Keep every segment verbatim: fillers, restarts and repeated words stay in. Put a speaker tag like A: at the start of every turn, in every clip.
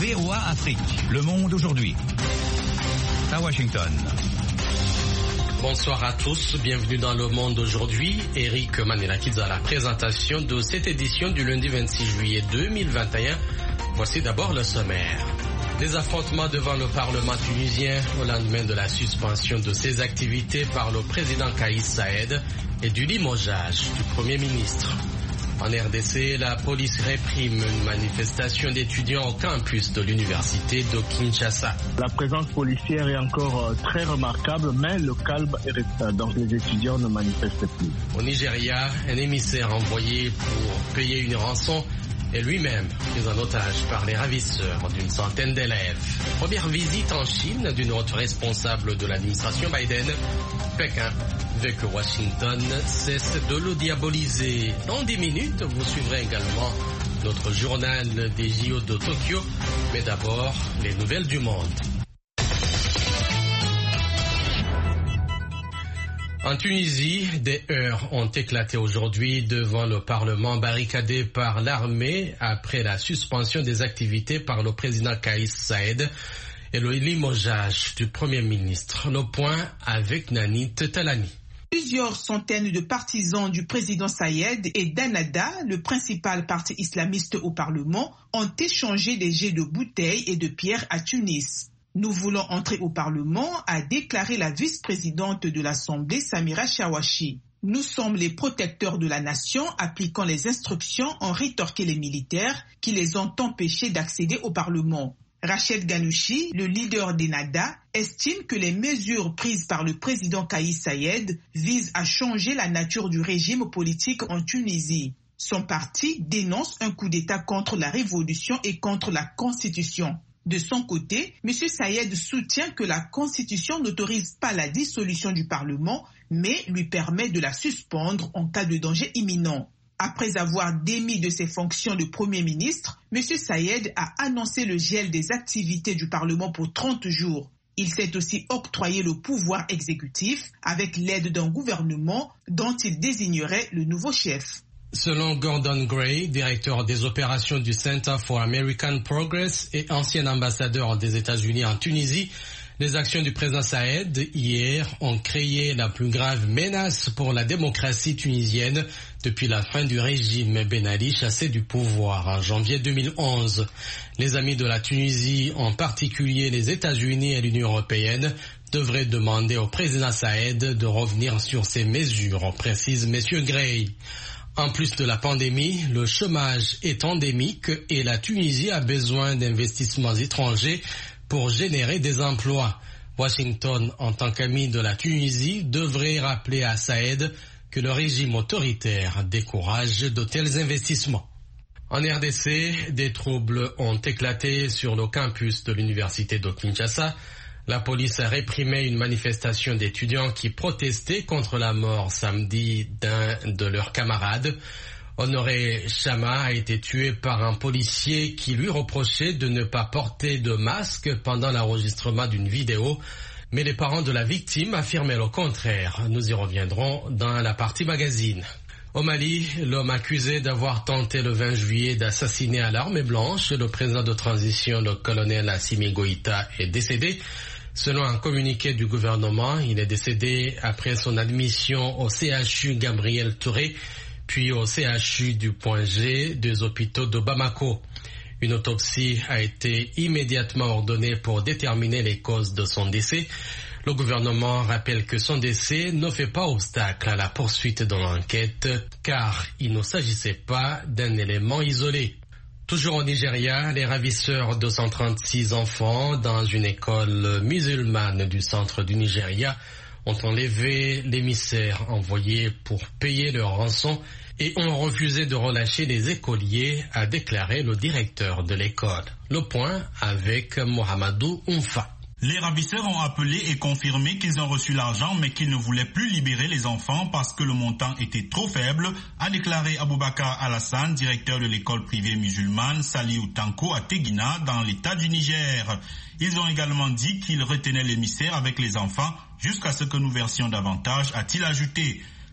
A: V O A Afrique, Le Monde aujourd'hui. À Washington.
B: Bonsoir à tous, bienvenue dans Le Monde aujourd'hui. Eric Manelakidze à la présentation de cette édition du lundi vingt-six juillet deux mille vingt et un. Voici d'abord le sommaire. Les affrontements devant le Parlement tunisien au lendemain de la suspension de ses activités par le président Kais Saied et du limogeage du Premier ministre. En R D C, la police réprime une manifestation d'étudiants au campus de l'université de Kinshasa.
C: La présence policière est encore très remarquable, mais le calme est resté, donc les étudiants ne manifestent plus.
B: Au Nigeria, un émissaire envoyé pour payer une rançon est lui-même pris en otage par les ravisseurs d'une centaine d'élèves. Première visite en Chine d'une haute responsable de l'administration Biden. Pékin veut que Washington cesse de le diaboliser. Dans dix minutes, vous suivrez également notre journal des J O de Tokyo. Mais d'abord, les nouvelles du monde. En Tunisie, des heurts ont éclaté aujourd'hui devant le Parlement barricadé par l'armée après la suspension des activités par le président Kais Saied et le limogeage du Premier ministre. Le point avec Nanit Talani.
D: Plusieurs centaines de partisans du président Saied et d'Ennahda, le principal parti islamiste au Parlement, ont échangé des jets de bouteilles et de pierres à Tunis. Nous voulons entrer au Parlement, a déclaré la vice-présidente de l'Assemblée, Samira Chawachi. Nous sommes les protecteurs de la nation, appliquant les instructions, ont rétorqué les militaires qui les ont empêchés d'accéder au Parlement. Rached Ghannouchi, le leader d'Ennahda, estime que les mesures prises par le président Kais Saied visent à changer la nature du régime politique en Tunisie. Son parti dénonce un coup d'État contre la révolution et contre la Constitution. De son côté, M. Saied soutient que la Constitution n'autorise pas la dissolution du Parlement, mais lui permet de la suspendre en cas de danger imminent. Après avoir démis de ses fonctions de Premier ministre, M. Saied a annoncé le gel des activités du Parlement pour trente jours. Il s'est aussi octroyé le pouvoir exécutif avec l'aide d'un gouvernement dont il désignerait le nouveau chef.
B: Selon Gordon Gray, directeur des opérations du Center for American Progress et ancien ambassadeur des États-Unis en Tunisie, les actions du président Saied hier ont créé la plus grave menace pour la démocratie tunisienne depuis la fin du régime Ben Ali chassé du pouvoir en janvier deux mille onze. Les amis de la Tunisie, en particulier les États-Unis et l'Union européenne, devraient demander au président Saied de revenir sur ces mesures, précise M. Gray. En plus de la pandémie, le chômage est endémique et la Tunisie a besoin d'investissements étrangers pour générer des emplois. Washington, en tant qu'ami de la Tunisie, devrait rappeler à Saied que le régime autoritaire décourage de tels investissements. En R D C, des troubles ont éclaté sur le campus de l'université de Kinshasa. La police a réprimé une manifestation d'étudiants qui protestaient contre la mort samedi d'un de leurs camarades. Honoré Chama a été tué par un policier qui lui reprochait de ne pas porter de masque pendant l'enregistrement d'une vidéo. Mais les parents de la victime affirmaient le contraire. Nous y reviendrons dans la partie magazine. Au Mali, l'homme accusé d'avoir tenté le vingt juillet d'assassiner à l'arme blanche le président de transition, le colonel Assimi Goïta, est décédé. Selon un communiqué du gouvernement, il est décédé après son admission au C H U Gabriel Touré, puis au C H U du Point G des hôpitaux de Bamako. Une autopsie a été immédiatement ordonnée pour déterminer les causes de son décès. Le gouvernement rappelle que son décès ne fait pas obstacle à la poursuite de l'enquête, car il ne s'agissait pas d'un élément isolé. Toujours au Nigeria, les ravisseurs de cent trente-six enfants dans une école musulmane du centre du Nigeria ont enlevé l'émissaire envoyé pour payer leur rançon et ont refusé de relâcher les écoliers, a déclaré le directeur de l'école. Le point avec Mohamedou Oumfa.
E: Les ravisseurs ont appelé et confirmé qu'ils ont reçu l'argent mais qu'ils ne voulaient plus libérer les enfants parce que le montant était trop faible, a déclaré Aboubakar Alassane, directeur de l'école privée musulmane Saliou Tanko à Teguina dans l'état du Niger. Ils ont également dit qu'ils retenaient l'émissaire avec les enfants jusqu'à ce que nous versions davantage, a-t-il ajouté.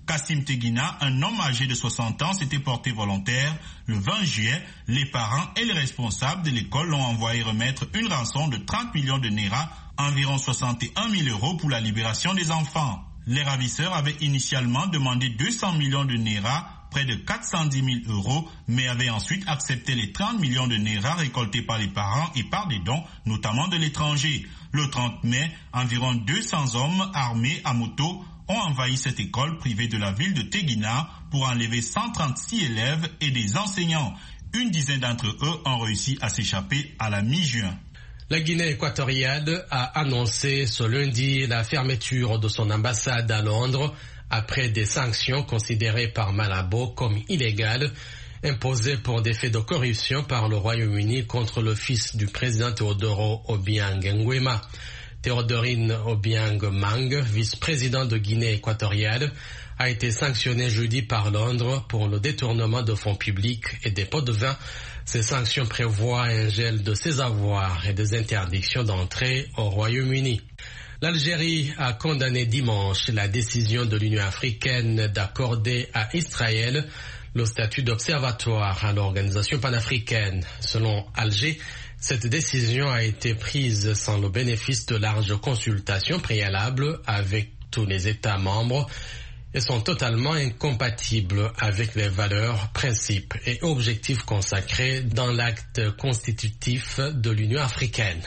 E: Kassim Teguina, un homme âgé de soixante ans, s'était porté volontaire. Le vingt juillet, les parents et les responsables de l'école l'ont envoyé remettre une rançon de trente millions de naira, environ soixante et un mille euros pour la libération des enfants. Les ravisseurs avaient initialement demandé deux cents millions de naira, près de quatre cent dix mille euros, mais avaient ensuite accepté les trente millions de naira récoltés par les parents et par des dons, notamment de l'étranger. Le trente mai, environ deux cents hommes armés à moto ont envahi cette école privée de la ville de Teguina pour enlever cent trente-six élèves et des enseignants. Une dizaine d'entre eux ont réussi à s'échapper à la mi-juin.
B: La Guinée équatoriale a annoncé ce lundi la fermeture de son ambassade à Londres après des sanctions considérées par Malabo comme illégales, imposées pour des faits de corruption par le Royaume-Uni contre le fils du président Teodoro Obiang Nguema. Théodorine Obiang Mang, vice-président de Guinée équatoriale, a été sanctionné jeudi par Londres pour le détournement de fonds publics et des pots de vin. Ces sanctions prévoient un gel de ses avoirs et des interdictions d'entrée au Royaume-Uni. L'Algérie a condamné dimanche la décision de l'Union africaine d'accorder à Israël le statut d'observatoire à l'organisation panafricaine. Selon Alger, cette décision a été prise sans le bénéfice de larges consultations préalables avec tous les États membres et sont totalement incompatibles avec les valeurs, principes et objectifs consacrés dans l'acte constitutif de l'Union africaine.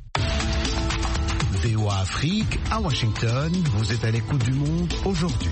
F: V O A Afrique, à Washington, vous êtes à l'écoute du monde aujourd'hui.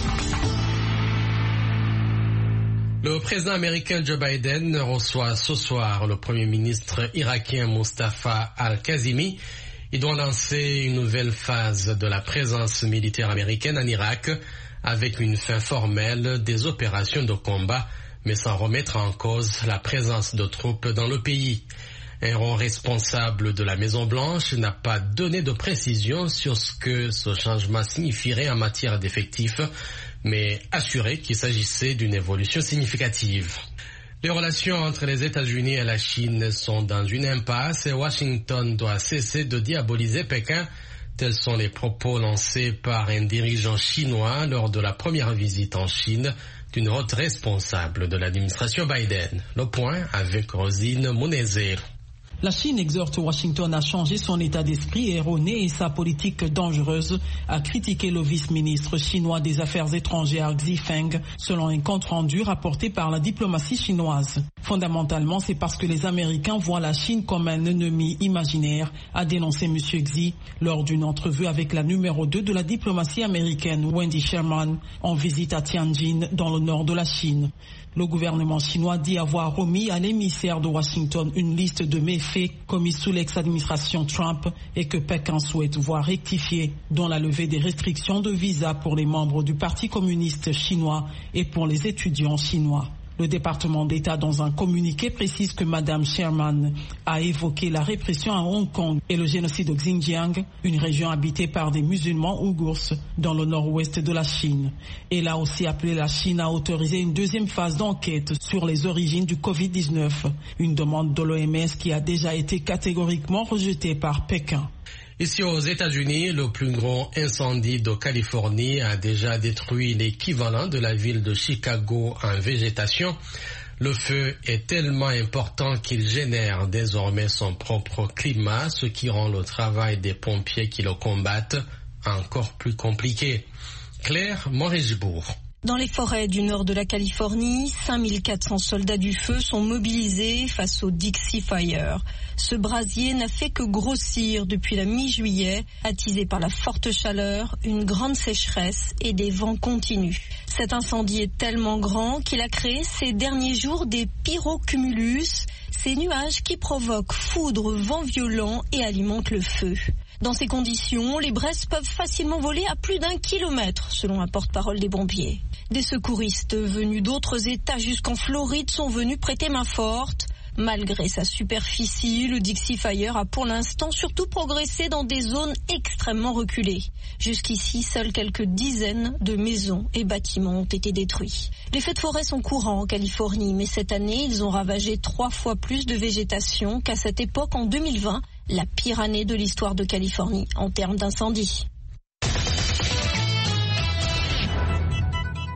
B: Le président américain Joe Biden reçoit ce soir le premier ministre irakien Mustafa al-Kazimi. Il doit lancer une nouvelle phase de la présence militaire américaine en Irak avec une fin formelle des opérations de combat, mais sans remettre en cause la présence de troupes dans le pays. Un haut responsable de la Maison-Blanche n'a pas donné de précision sur ce que ce changement signifierait en matière d'effectifs, mais assuré qu'il s'agissait d'une évolution significative. Les relations entre les États-Unis et la Chine sont dans une impasse et Washington doit cesser de diaboliser Pékin. Tels sont les propos lancés par un dirigeant chinois lors de la première visite en Chine d'une haute responsable de l'administration Biden. Le point avec Rosine Mounezero.
G: La Chine exhorte Washington à changer son état d'esprit erroné et sa politique dangereuse, a critiqué le vice-ministre chinois des Affaires étrangères Xi Feng, selon un compte-rendu rapporté par la diplomatie chinoise. Fondamentalement, c'est parce que les Américains voient la Chine comme un ennemi imaginaire, a dénoncé M. Xi lors d'une entrevue avec la numéro deux de la diplomatie américaine, Wendy Sherman, en visite à Tianjin, dans le nord de la Chine. Le gouvernement chinois dit avoir remis à l'émissaire de Washington une liste de méfaits commis sous l'ex-administration Trump et que Pékin souhaite voir rectifier, dont la levée des restrictions de visa pour les membres du Parti communiste chinois et pour les étudiants chinois. Le département d'État, dans un communiqué, précise que Mme Sherman a évoqué la répression à Hong Kong et le génocide au Xinjiang, une région habitée par des musulmans ouïghours dans le nord-ouest de la Chine. Elle a aussi appelé la Chine à autoriser une deuxième phase d'enquête sur les origines du covid dix-neuf, une demande de l'O M S qui a déjà été catégoriquement rejetée par Pékin.
B: Ici aux États-Unis, le plus grand incendie de Californie a déjà détruit l'équivalent de la ville de Chicago en végétation. Le feu est tellement important qu'il génère désormais son propre climat, ce qui rend le travail des pompiers qui le combattent encore plus compliqué. Claire Morégibourg.
H: Dans les forêts du nord de la Californie, cinq mille quatre cents soldats du feu sont mobilisés face au Dixie Fire. Ce brasier n'a fait que grossir depuis la mi-juillet, attisé par la forte chaleur, une grande sécheresse et des vents continus. Cet incendie est tellement grand qu'il a créé ces derniers jours des pyrocumulus, ces nuages qui provoquent foudre, vent violent et alimentent le feu. Dans ces conditions, les braises peuvent facilement voler à plus d'un kilomètre, selon un porte-parole des pompiers. Des secouristes venus d'autres États jusqu'en Floride sont venus prêter main forte. Malgré sa superficie, le Dixie Fire a pour l'instant surtout progressé dans des zones extrêmement reculées. Jusqu'ici, seules quelques dizaines de maisons et bâtiments ont été détruits. Les feux de forêt sont courants en Californie, mais cette année, ils ont ravagé trois fois plus de végétation qu'à cette époque en deux mille vingt, la pire année de l'histoire de Californie en termes d'incendie.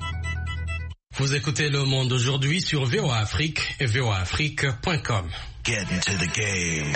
B: Vous écoutez Le Monde aujourd'hui sur V O A Afrique et V O A Afrique point com.
A: Get into the game.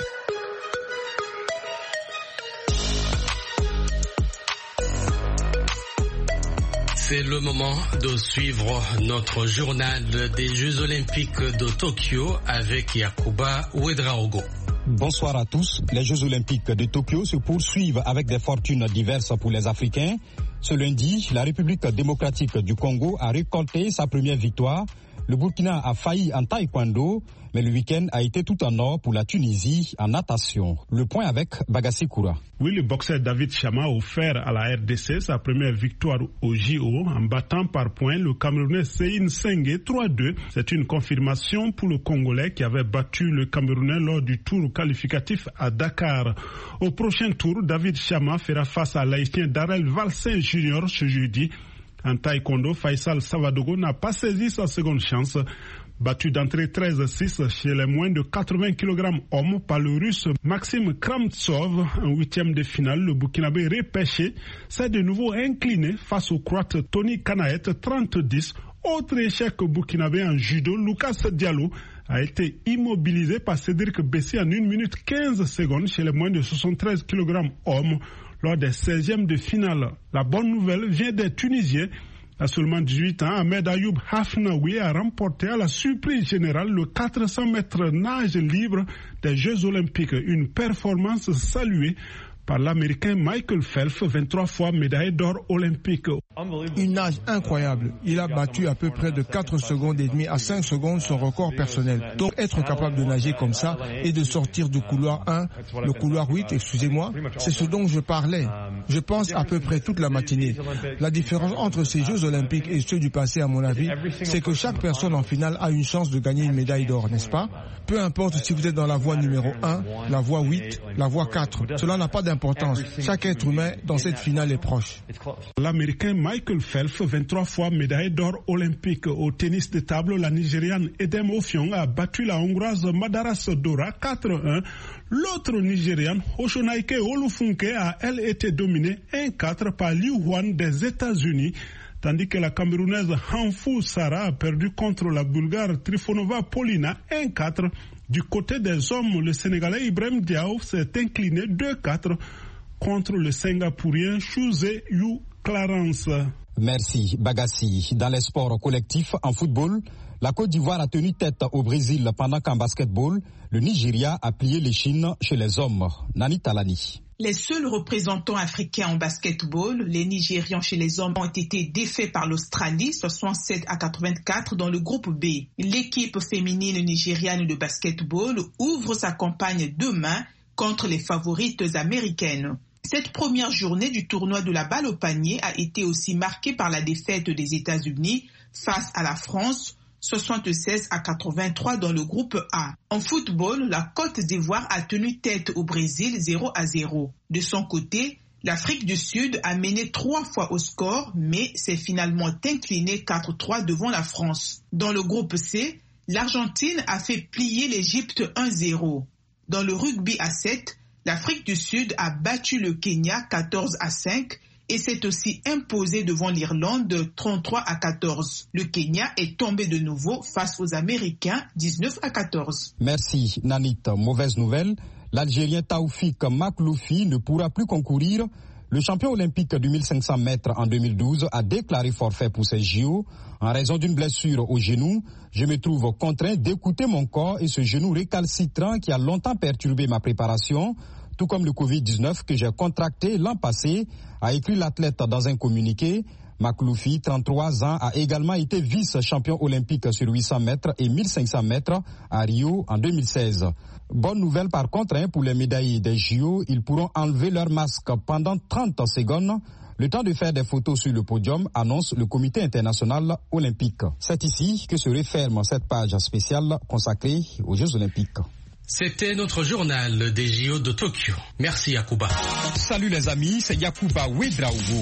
B: C'est le moment de suivre notre journal des Jeux Olympiques de Tokyo avec Yacouba Ouedraogo.
I: Bonsoir à tous. Les Jeux Olympiques de Tokyo se poursuivent avec des fortunes diverses pour les Africains. Ce lundi, la République démocratique du Congo a récolté sa première victoire. Le Burkina a failli en taekwondo, mais le week-end a été tout en or pour la Tunisie en natation. Le point avec Bagassi Koura.
J: Oui, le boxeur David Chama a offert à la R D C sa première victoire au J O en battant par points le Camerounais Seyni Sengue trois deux. C'est une confirmation pour le Congolais qui avait battu le Camerounais lors du tour qualificatif à Dakar. Au prochain tour, David Chama fera face à l'Haïtien Darrell Valsin Junior ce jeudi. En taekwondo, Faisal Savadogo n'a pas saisi sa seconde chance. Battu d'entrée treize à six chez les moins de quatre-vingts kilogrammes hommes par le Russe Maxime Kramtsov en huitième de finale, le Burkinabé repêché s'est de nouveau incliné face au Croate Tony Kanaet trente à dix. Autre échec burkinabé en judo, Lucas Diallo a été immobilisé par Cédric Bessy en une minute quinze secondes chez les moins de soixante-treize kilogrammes hommes lors des seizièmes de finale. La bonne nouvelle vient des Tunisiens. À seulement dix-huit ans, Ahmed Ayoub Hafnaoui a remporté à la surprise générale le quatre cents mètres nage libre des Jeux Olympiques. Une performance saluée par l'Américain Michael Phelps, vingt-trois fois médaillé d'or olympique.
K: Une nage incroyable. Il a battu à peu près de quatre secondes et demie à cinq secondes son record personnel. Donc être capable de nager comme ça et de sortir du couloir un, le couloir huit, excusez-moi, c'est ce dont je parlais. Je pense à peu près toute la matinée. La différence entre ces Jeux Olympiques et ceux du passé, à mon avis, c'est que chaque personne en finale a une chance de gagner une médaille d'or, n'est-ce pas? Peu importe si vous êtes dans la voie numéro un, la voie huit, la voie quatre. Cela n'a pas d'importance. Chaque être humain dans cette finale est proche.
J: L'Américain Michael Phelps, vingt-trois fois médaillé d'or olympique au tennis de table, la Nigériane Edem Ofiong a battu la Hongroise Madaras Dora quatre à un. L'autre Nigériane, Oshonaike Olufunke, a elle été dominée un quatre par Liu Huan des États-Unis, tandis que la Camerounaise Hanfou Sarah a perdu contre la Bulgare Trifonova Polina un quatre. Du côté des hommes, le Sénégalais Ibrahim Diaw s'est incliné deux quatre contre le Singapourien Chuze Yu Clarence.
I: Merci Bagassi. Dans les sports collectifs en football, la Côte d'Ivoire a tenu tête au Brésil pendant qu'en basketball, le Nigeria a plié les chines chez les hommes. Nani Talani.
D: Les seuls représentants africains en basketball, les Nigérians chez les hommes, ont été défaits par l'Australie, soixante-sept à quatre-vingt-quatre dans le groupe B. L'équipe féminine nigériane de basketball ouvre sa campagne demain contre les favorites américaines. Cette première journée du tournoi de la balle au panier a été aussi marquée par la défaite des États-Unis face à la France, soixante-seize à quatre-vingt-trois dans le groupe A. En football, la Côte d'Ivoire a tenu tête au Brésil zéro à zéro. De son côté, l'Afrique du Sud a mené trois fois au score, mais s'est finalement inclinée quatre trois devant la France. Dans le groupe C, l'Argentine a fait plier l'Égypte un zéro. Dans le rugby à sept, l'Afrique du Sud a battu le Kenya quatorze à cinq et s'est aussi imposé devant l'Irlande trente-trois à quatorze. Le Kenya est tombé de nouveau face aux Américains dix-neuf à quatorze.
I: Merci Nanit. Mauvaise nouvelle, l'Algérien Taoufik Makloufi ne pourra plus concourir. Le champion olympique du mille cinq cents mètres en deux mille douze a déclaré forfait pour ces J O en raison d'une blessure au genou. Je me trouve contraint d'écouter mon corps et ce genou récalcitrant qui a longtemps perturbé ma préparation, tout comme le covid dix-neuf que j'ai contracté l'an passé, a écrit l'athlète dans un communiqué. Makloufi, trente-trois ans, a également été vice-champion olympique sur huit cents mètres et mille cinq cents mètres à Rio en deux mille seize. Bonne nouvelle par contre hein, pour les médaillés des J O, ils pourront enlever leur masque pendant trente secondes. Le temps de faire des photos sur le podium, annonce le Comité international olympique. C'est ici que se referme cette page spéciale consacrée aux Jeux olympiques.
B: C'était notre journal des J O de Tokyo. Merci Yacouba.
I: Salut les amis, c'est Yacouba Ouedraogo.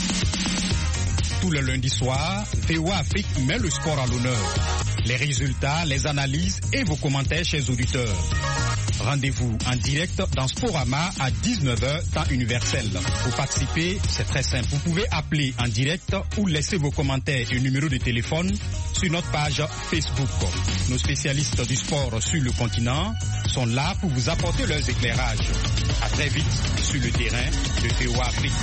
I: Tous les lundis soirs, V O A Afrique met le sport à l'honneur. Les résultats, les analyses et vos commentaires, chers auditeurs. Rendez-vous en direct dans Sporama à dix-neuf heures, temps universel. Pour participer, c'est très simple. Vous pouvez appeler en direct ou laisser vos commentaires et numéro de téléphone sur notre page Facebook. Nos spécialistes du sport sur le continent sont là pour vous apporter leurs éclairages. À très vite sur le terrain de V O A Afrique.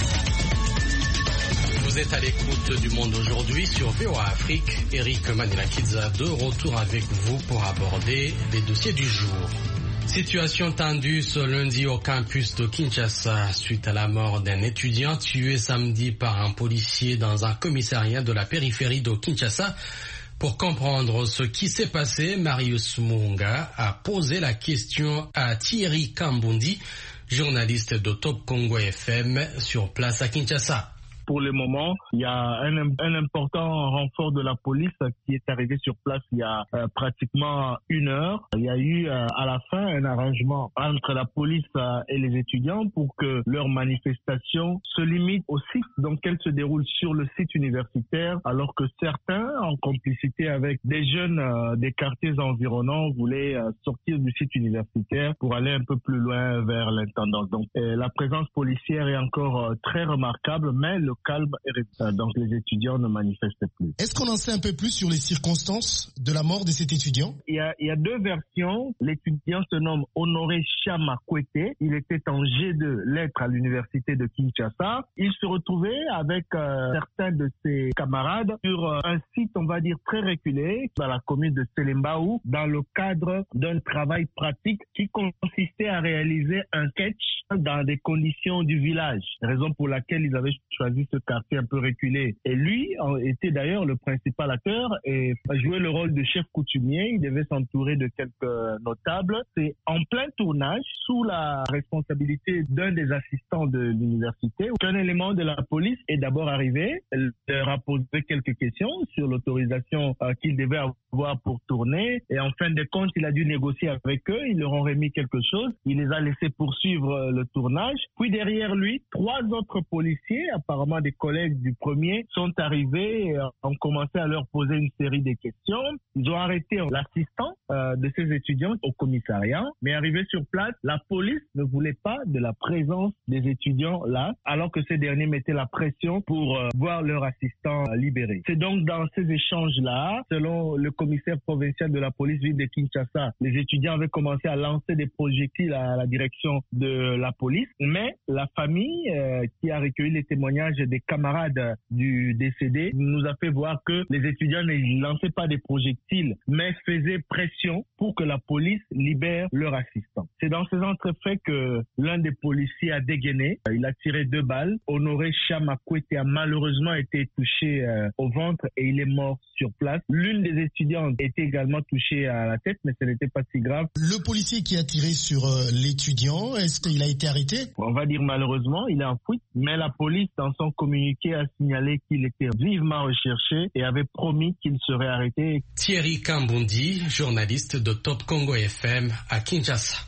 B: Vous êtes à l'écoute du Monde aujourd'hui sur V O A Afrique. Eric Manilakidza de retour avec vous pour aborder les dossiers du jour. Situation tendue ce lundi au campus de Kinshasa suite à la mort d'un étudiant tué samedi par un policier dans un commissariat de la périphérie de Kinshasa. Pour comprendre ce qui s'est passé, Marius Munga a posé la question à Thierry Kambundi, journaliste de Top Congo F M sur place à Kinshasa.
C: Pour le moment, il y a un, un important renfort de la police qui est arrivé sur place il y a euh, pratiquement une heure. Il y a eu euh, à la fin un arrangement entre la police euh, et les étudiants pour que leur manifestation se limite au site, donc elle se déroule sur le site universitaire, alors que certains, en complicité avec des jeunes euh, des quartiers environnants, voulaient euh, sortir du site universitaire pour aller un peu plus loin vers l'intendance. Donc euh, la présence policière est encore euh, très remarquable, mais le calme est resté. Donc les étudiants ne manifestent plus.
L: Est-ce qu'on en sait un peu plus sur les circonstances de la mort de cet étudiant?
C: Il y a, il y a deux versions. L'étudiant se nomme Honoré Chamakwete. Il était en G deux lettres à l'université de Kinshasa. Il se retrouvait avec euh, certains de ses camarades sur euh, un site, on va dire, très reculé, dans la commune de Selembaou, dans le cadre d'un travail pratique qui consistait à réaliser un sketch dans des conditions du village. Raison pour laquelle ils avaient choisi ce quartier un peu reculé. Et lui était d'ailleurs le principal acteur et jouait le rôle de chef coutumier. Il devait s'entourer de quelques notables. C'est en plein tournage, sous la responsabilité d'un des assistants de l'université, qu'un élément de la police est d'abord arrivé, leur a posé quelques questions sur l'autorisation euh, qu'il devait avoir pour tourner. Et en fin de compte, il a dû négocier avec eux. Ils leur ont remis quelque chose. Il les a laissés poursuivre le tournage. Puis derrière lui, trois autres policiers, apparemment des collègues du premier, sont arrivés et ont commencé à leur poser une série de questions. Ils ont arrêté l'assistant euh, de ces étudiants au commissariat, mais arrivé sur place, la police ne voulait pas de la présence des étudiants là, alors que ces derniers mettaient la pression pour euh, voir leur assistant euh, libéré. C'est donc dans ces échanges-là, selon le commissaire provincial de la police ville de Kinshasa, les étudiants avaient commencé à lancer des projectiles à la direction de la police, mais la famille euh, qui a recueilli les témoignages des camarades du décédé nous a fait voir que les étudiants ne lançaient pas des projectiles, mais faisaient pression pour que la police libère leur assistant. C'est dans ces entrefaits que l'un des policiers a dégainé. Il a tiré deux balles. Honoré Chamakwete a malheureusement été touché euh, au ventre et il est mort sur place. L'une des étudiantes était également touchée à la tête, mais ce n'était pas si grave.
L: Le policier qui a tiré sur euh, l'étudiant, est-ce qu'il a été arrêté?
C: On va dire malheureusement, il est en fuite, mais la police, dans son communiqué, a signalé qu'il était vivement recherché et avait promis qu'il serait arrêté.
B: Thierry Kambundi, journaliste de Top Congo F M à Kinshasa.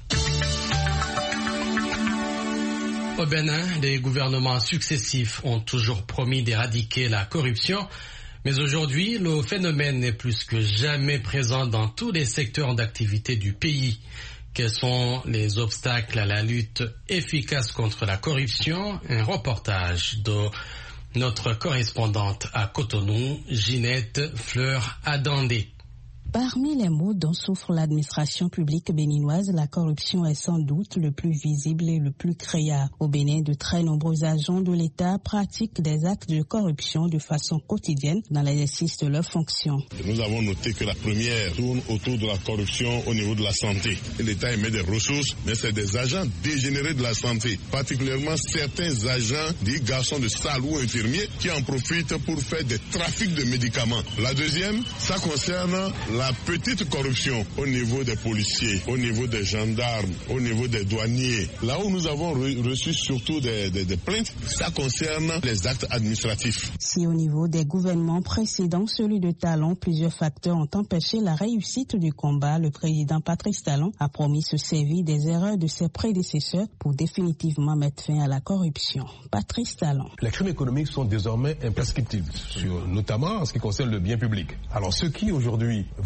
B: Au Bénin, les gouvernements successifs ont toujours promis d'éradiquer la corruption, mais aujourd'hui, le phénomène n'est plus que jamais présent dans tous les secteurs d'activité du pays. Quels sont les obstacles à la lutte efficace contre la corruption? Un reportage de notre correspondante à Cotonou, Ginette Fleur Adandé.
M: Parmi les maux dont souffre l'administration publique béninoise, la corruption est sans doute le plus visible et le plus criard. Au Bénin, de très nombreux agents de l'État pratiquent des actes de corruption de façon quotidienne dans l'exercice de leurs fonctions.
N: Nous avons noté que la première tourne autour de la corruption au niveau de la santé. L'État émet des ressources, mais c'est des agents dégénérés de la santé, particulièrement certains agents, dits garçons de salle ou infirmiers, qui en profitent pour faire des trafics de médicaments. La deuxième, ça concerne la La petite corruption au niveau des policiers, au niveau des gendarmes, au niveau des douaniers. Là où nous avons re- reçu surtout des, des, des plaintes, ça concerne les actes administratifs.
M: Si au niveau des gouvernements précédents, celui de Talon, plusieurs facteurs ont empêché la réussite du combat, le président Patrice Talon a promis se servir des erreurs de ses prédécesseurs pour définitivement mettre fin à la corruption. Patrice Talon.
O: Les crimes économiques sont désormais imprescriptibles, sur, notamment en ce qui concerne le bien public. Alors ceux qui aujourd'hui vont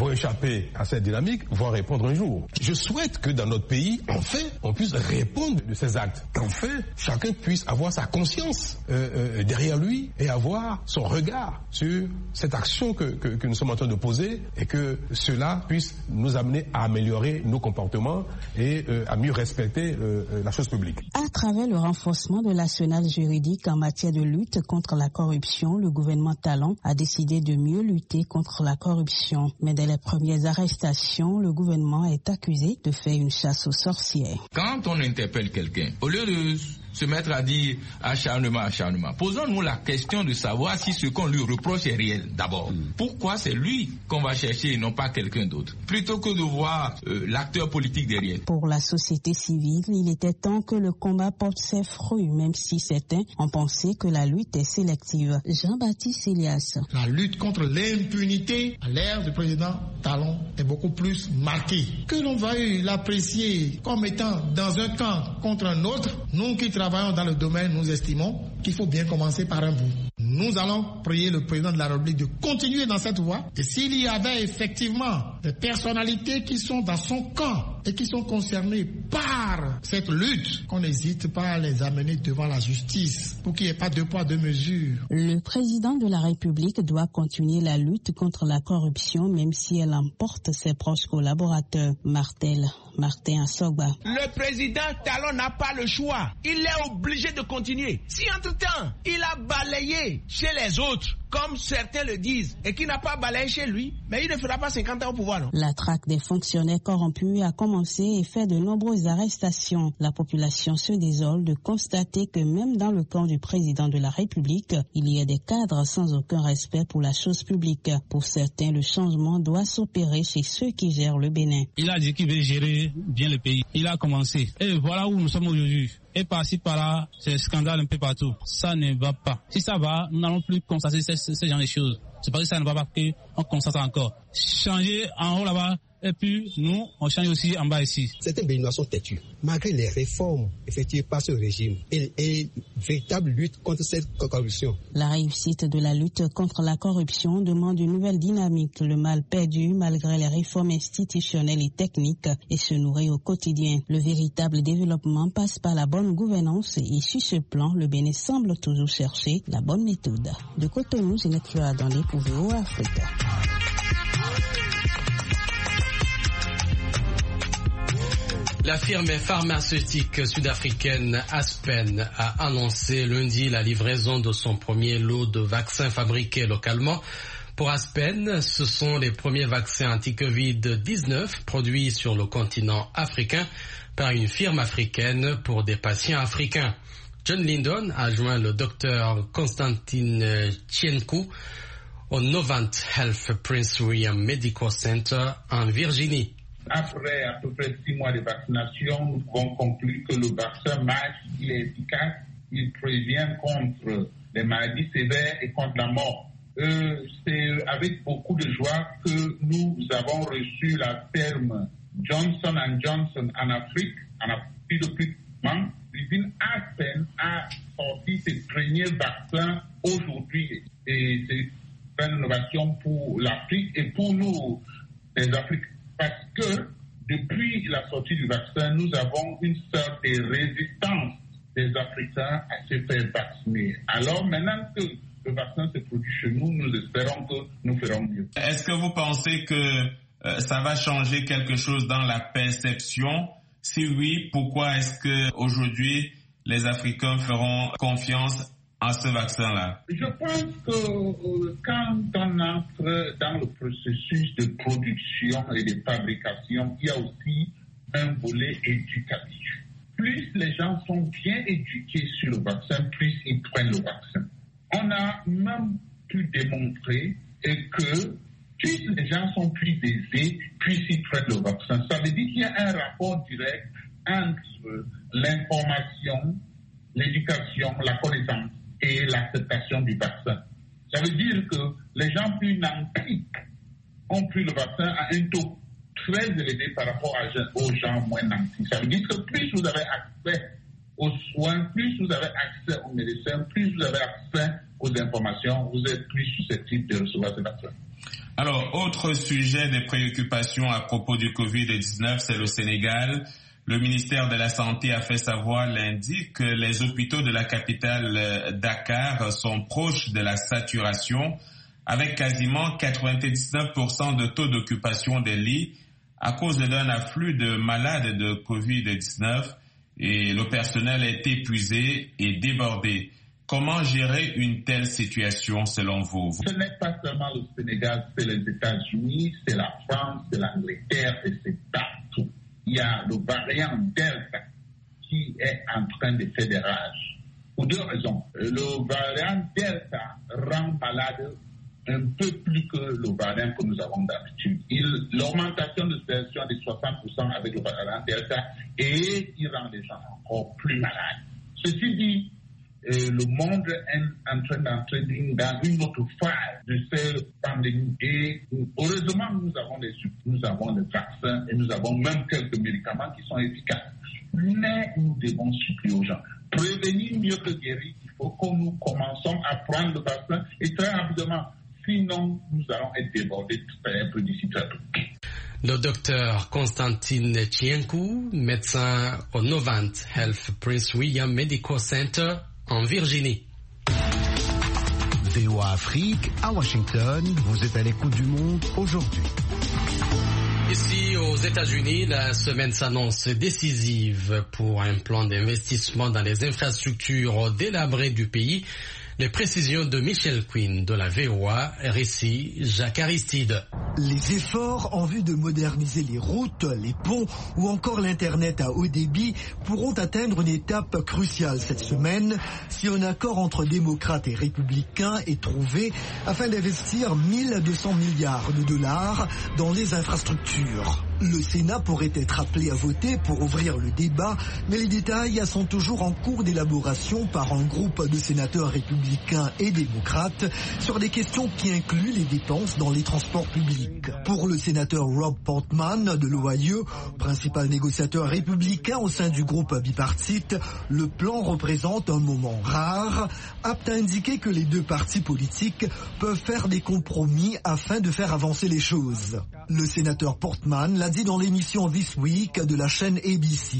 O: pour échapper à cette dynamique, vont répondre un jour. Je souhaite que dans notre pays, enfin, on puisse répondre de ces actes. Qu'enfin, chacun puisse avoir sa conscience euh, euh, derrière lui et avoir son regard sur cette action que, que, que nous sommes en train de poser et que cela puisse nous amener à améliorer nos comportements et euh, à mieux respecter euh, la chose publique.
M: À travers le renforcement de l'arsenal juridique en matière de lutte contre la corruption, le gouvernement Talon a décidé de mieux lutter contre la corruption. Mais dès les premières arrestations, le gouvernement est accusé de faire une chasse aux sorcières.
P: Quand on interpelle quelqu'un, au lieu de se mettre à dire acharnement, acharnement, posons-nous la question de savoir si ce qu'on lui reproche est réel d'abord. Mm. Pourquoi c'est lui qu'on va chercher et non pas quelqu'un d'autre, plutôt que de voir euh, l'acteur politique derrière.
M: Pour la société civile, il était temps que le combat porte ses fruits, même si certains ont pensé que la lutte est sélective. Jean-Baptiste Elias.
L: La lutte contre l'impunité à l'ère du président Talon est beaucoup plus marquée. Que l'on veuille l'apprécier comme étant dans un camp contre un autre, nous qui travaillons dans le domaine, nous estimons qu'il faut bien commencer par un bout. Nous allons prier le président de la République de continuer dans cette voie. Et s'il y avait effectivement des personnalités qui sont dans son camp et qui sont concernées par cette lutte, qu'on n'hésite pas à les amener devant la justice pour qu'il n'y ait pas deux poids, deux mesures.
M: Le président de la République doit continuer la lutte contre la corruption, même si elle emporte ses proches collaborateurs. Martel, Martin Assogba.
Q: Le président Talon n'a pas le choix. Il est obligé de continuer. Si entre-temps, il a balayé chez les autres, comme certains le disent, et qu'il n'a pas balayé chez lui, mais il ne fera pas cinquante ans au pouvoir, non?
M: La traque des fonctionnaires corrompus a commencé et fait de nombreuses arrestations. La population se désole de constater que même dans le camp du président de la République, il y a des cadres sans aucun respect pour la chose publique. Pour certains, le changement doit s'opérer chez ceux qui gèrent le Bénin.
R: Il a dit qu'il veut gérer bien le pays. Il a commencé. Et voilà où nous sommes aujourd'hui. Et par-ci, par-là, c'est scandale un peu partout. Ça ne va pas. Si ça va, nous n'allons plus constater ce, ce, ce genre de choses. C'est parce que ça ne va pas qu'on constate encore. Changer en haut là-bas, et puis nous, on change aussi en bas ici.
S: Certains Béninois sont têtus. Malgré les réformes effectuées par ce régime et, et une véritable lutte contre cette corruption.
M: La réussite de la lutte contre la corruption demande une nouvelle dynamique. Le mal perdu, malgré les réformes institutionnelles et techniques, et se nourrit au quotidien. Le véritable développement passe par la bonne gouvernance et sur ce plan, le Bénin semble toujours chercher la bonne méthode. De Cotonou, je n'ai plus à donner pour V O A Afrique.
B: La firme pharmaceutique sud-africaine Aspen a annoncé lundi la livraison de son premier lot de vaccins fabriqués localement. Pour Aspen, ce sont les premiers vaccins anti-covid dix-neuf produits sur le continent africain par une firme africaine pour des patients africains. John Lindon a joint le docteur Constantine Chienkou au Novant Health Prince William Medical Center en Virginie.
T: Après à peu près six mois de vaccination, nous pouvons conclure que le vaccin marche, il est efficace, il prévient contre les maladies sévères et contre la mort. Euh, c'est avec beaucoup de joie que nous avons reçu la firme Johnson and Johnson en Afrique, en Afrique depuis un l'usine Aspen a sorti ses premiers vaccins aujourd'hui. Et c'est une innovation pour l'Afrique et pour nous, les Africains. Parce que depuis la sortie du vaccin, nous avons une sorte de résistance des Africains à se faire vacciner. Alors maintenant que le vaccin se produit chez nous, nous espérons que nous ferons mieux.
E: Est-ce que vous pensez que euh, ça va changer quelque chose dans la perception? Si oui, pourquoi est-ce que aujourd'hui les Africains feront confiance à ce vaccin-là?
T: Je pense que euh, quand on entre dans le processus de production et de fabrication, il y a aussi un volet éducatif. Plus les gens sont bien éduqués sur le vaccin, plus ils prennent le vaccin. On a même pu démontrer que plus les gens sont plus aisés, plus ils prennent le vaccin. Ça veut dire qu'il y a un rapport direct entre l'information, l'éducation, la connaissance et l'acceptation du vaccin. Ça veut dire que les gens plus nantis ont pris le vaccin à un taux très élevé par rapport à, aux gens moins nantis. Ça veut dire que plus vous avez accès aux soins, plus vous avez accès aux médecins, plus vous avez accès aux informations, vous êtes plus susceptible de recevoir ces vaccins.
U: Alors, autre sujet de préoccupation à propos du covid dix-neuf, c'est le Sénégal. Le ministère de la Santé a fait savoir lundi que les hôpitaux de la capitale Dakar sont proches de la saturation, avec quasiment quatre-vingt-dix-neuf pour cent de taux d'occupation des lits à cause d'un afflux de malades de covid dix-neuf, et le personnel est épuisé et débordé. Comment gérer une telle situation selon vous?
T: Ce n'est pas seulement le Sénégal, c'est les États-Unis, c'est la France, c'est l'Angleterre et c'est partout. Il y a le variant Delta qui est en train de faire des rages. Pour deux raisons. Le variant Delta rend malade un peu plus que le variant que nous avons d'habitude. L'augmentation de situation est de soixante pour cent avec le variant Delta et il rend les gens encore plus malades. Ceci dit, Euh, le monde est en train d'entrer dans une autre phase de cette pandémie. Et heureusement, nous avons les, nous avons les vaccins et nous avons même quelques médicaments qui sont efficaces. Mais nous devons supplier aux gens. Prévenir mieux que guérir. Il faut que nous commençons à prendre le vaccin et très rapidement. Sinon, nous allons être débordés très peu d'ici très peu.
B: Le docteur Constantine Chienkou, médecin au Novant Health Prince William Medical Center, en Virginie.
F: V O A Afrique, à Washington, vous êtes à l'écoute du monde aujourd'hui.
B: Ici aux États-Unis, la semaine s'annonce décisive pour un plan d'investissement dans les infrastructures délabrées du pays. Les précisions de Michel Quinn de la V O A, récit Jacques Aristide.
V: Les efforts en vue de moderniser les routes, les ponts ou encore l'Internet à haut débit pourront atteindre une étape cruciale cette semaine si un accord entre démocrates et républicains est trouvé afin d'investir mille deux cents milliards de dollars dans les infrastructures. Le Sénat pourrait être appelé à voter pour ouvrir le débat, mais les détails sont toujours en cours d'élaboration par un groupe de sénateurs républicains et démocrates sur des questions qui incluent les dépenses dans les transports publics. Pour le sénateur Rob Portman de l'Ohio, principal négociateur républicain au sein du groupe bipartite, le plan représente un moment rare, apte à indiquer que les deux partis politiques peuvent faire des compromis afin de faire avancer les choses. Le sénateur Portman l'a dit dans l'émission This Week de la chaîne A B C.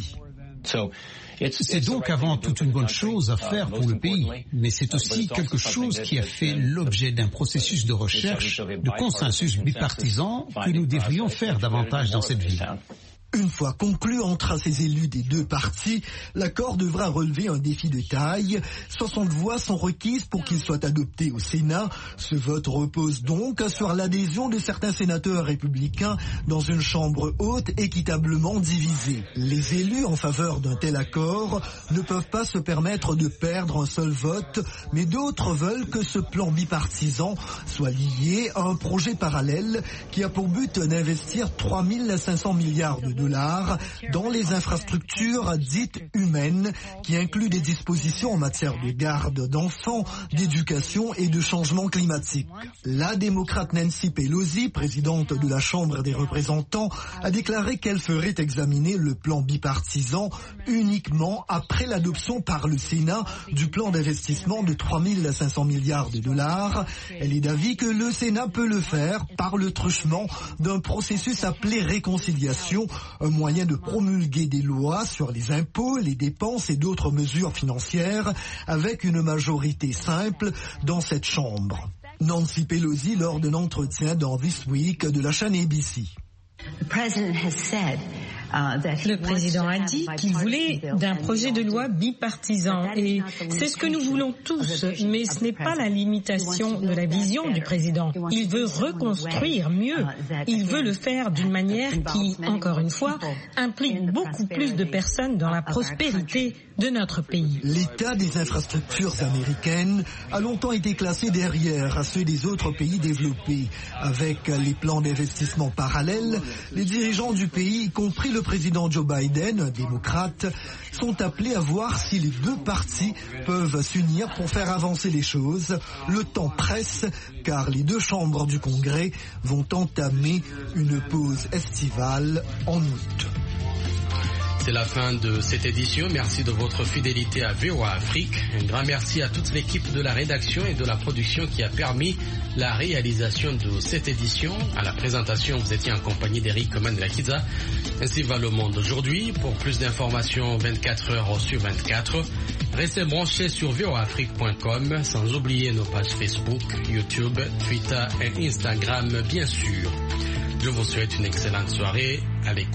W: C'est donc avant tout une bonne chose à faire pour le pays, mais c'est aussi quelque chose qui a fait l'objet d'un processus de recherche, de consensus bipartisan que nous devrions faire davantage dans cette ville.
V: Une fois conclu entre ces élus des deux partis, l'accord devra relever un défi de taille. soixante voix sont requises pour qu'il soit adopté au Sénat. Ce vote repose donc sur l'adhésion de certains sénateurs républicains dans une chambre haute équitablement divisée. Les élus en faveur d'un tel accord ne peuvent pas se permettre de perdre un seul vote, mais d'autres veulent que ce plan bipartisan soit lié à un projet parallèle qui a pour but d'investir trois mille cinq cents milliards de dollars dans les infrastructures dites humaines qui incluent des dispositions en matière de garde d'enfants, d'éducation et de changement climatique. La démocrate Nancy Pelosi, présidente de la Chambre des représentants, a déclaré qu'elle ferait examiner le plan bipartisan uniquement après l'adoption par le Sénat du plan d'investissement de trois mille cinq cents milliards de dollars. Elle est d'avis que le Sénat peut le faire par le truchement d'un processus appelé réconciliation, un moyen de promulguer des lois sur les impôts, les dépenses et d'autres mesures financières avec une majorité simple dans cette Chambre. Nancy Pelosi lors d'un entretien dans This Week de la chaîne A B C.
X: Le président a dit qu'il voulait d'un projet de loi bipartisan et c'est ce que nous voulons tous, mais ce n'est pas la limitation de la vision du président. Il veut reconstruire mieux. Il veut le faire d'une manière qui, encore une fois, implique beaucoup plus de personnes dans la prospérité de notre pays.
V: L'état des infrastructures américaines a longtemps été classé derrière ceux des autres pays développés. Avec les plans d'investissement parallèles, les dirigeants du pays, y compris le président Joe Biden, démocrate, sont appelés à voir si les deux partis peuvent s'unir pour faire avancer les choses. Le temps presse car les deux chambres du Congrès vont entamer une pause estivale en août.
B: C'est la fin de cette édition. Merci de votre fidélité à V O A Afrique. Un grand merci à toute l'équipe de la rédaction et de la production qui a permis la réalisation de cette édition. À la présentation, vous étiez en compagnie d'Eric Mandelakiza. Ainsi va le monde aujourd'hui. Pour plus d'informations vingt-quatre heures sur vingt-quatre, restez branchés sur v o a afrique point com, sans oublier nos pages Facebook, YouTube, Twitter et Instagram, bien sûr. Je vous souhaite une excellente soirée. À l'écoute.